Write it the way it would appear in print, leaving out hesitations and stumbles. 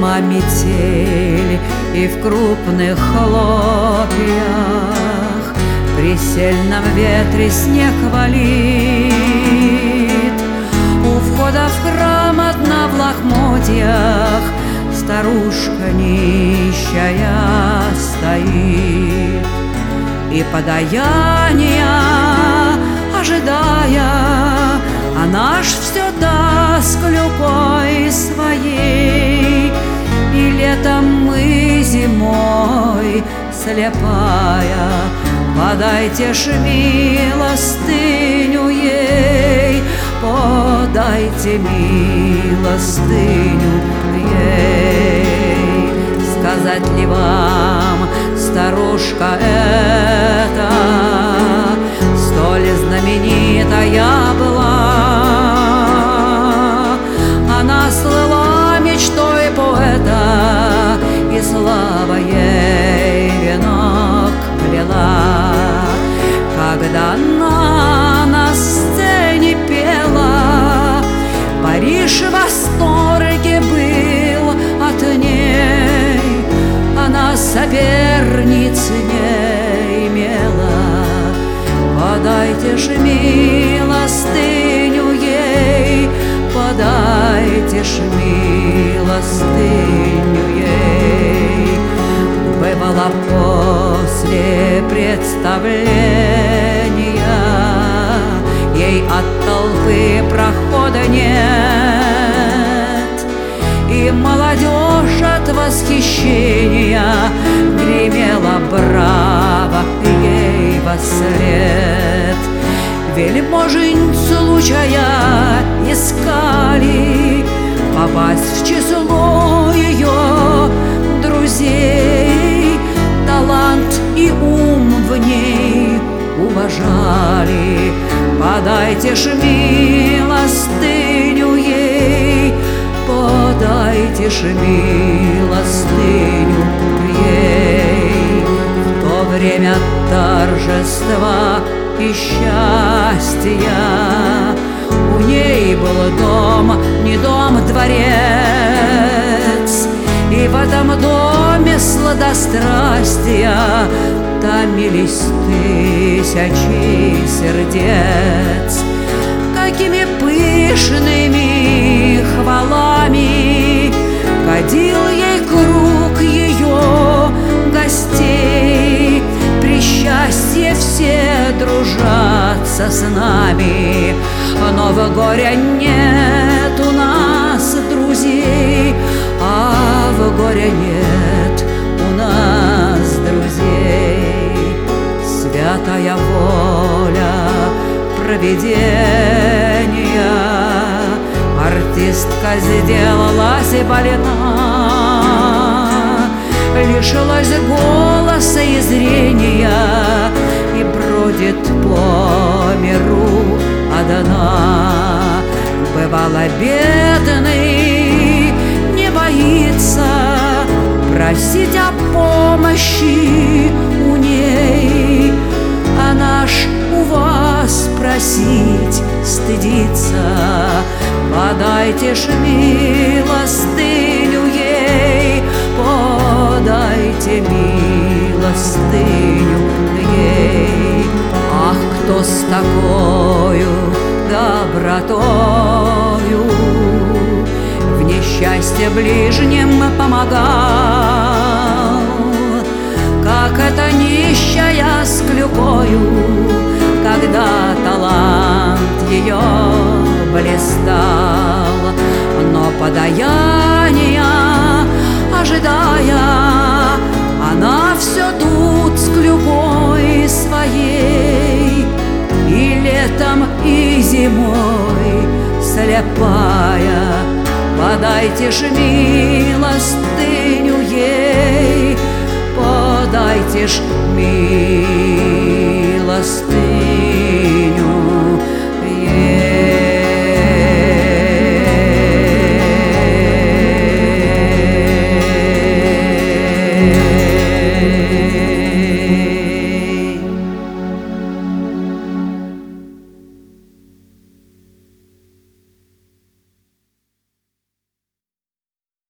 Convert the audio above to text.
Зима метель, и в крупных хлопьях при сильном ветре снег валит. У входа в храм одна в лохмотьях старушка нищая стоит, и подаяния ожидая, она ж все даст клюкой своей. И летом мы зимой слепая, подайте ж милостыню ей, подайте милостыню ей. Сказать ли вам, старушка эта столь знаменитая была? Она слыла мечтой поэта, и слава ей венок плела. Когда она на сцене пела, Париж в восторге был от ней. Она соперниц не имела, подайте ж милостыню ей, подайте ж милостыню ей. Бывало после представления ей от толпы прохода нет, и молодежь от восхищения гремела браво ей вослед. Вельможень случая искали попасть в число ее друзей. Талант и ум в ней уважали, подайте ж милостыню ей, подайте ж милостыню ей. В то время торжества и счастья у ней был дом, не дом, дворец, и в этом доме сладострастия томились тысячи сердец. Какими пышными хвалами кадил ей круг ее гостей. При счастье все дружатся с нами, но в горе нет у нас друзей, а в горе нет у нас друзей. Святая воля провидения, артистка сделалась больна, лишилась голоса и зрения, и бродит по миру одна. Бывало, бедный не боится просить о помощи у ней, она ж у вас просить стыдится. Подайте ж милостыню ей, подайте милостыню ей. Ах, кто с такою добротою в несчастье ближним помогал, как эта нищая с клюкою, когда талант ее блистал. Но подаяния ожидая, она все тут с клюкой своей. И летом, и зимой слепая, подайте ж милостыню ей, подайте ж милостыню.